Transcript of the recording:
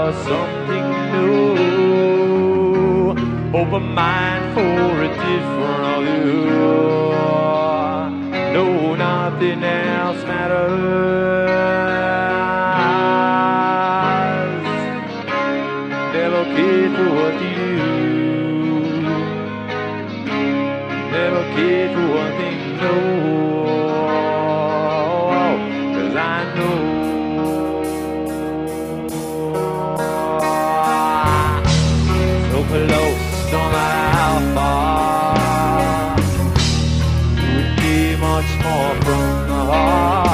something new. Open mind for a different view. No, nothing else matters. Never cared for what you do. Never cared for what they know. 'Cause I know. So close, no matter how far. Would be much more from the heart.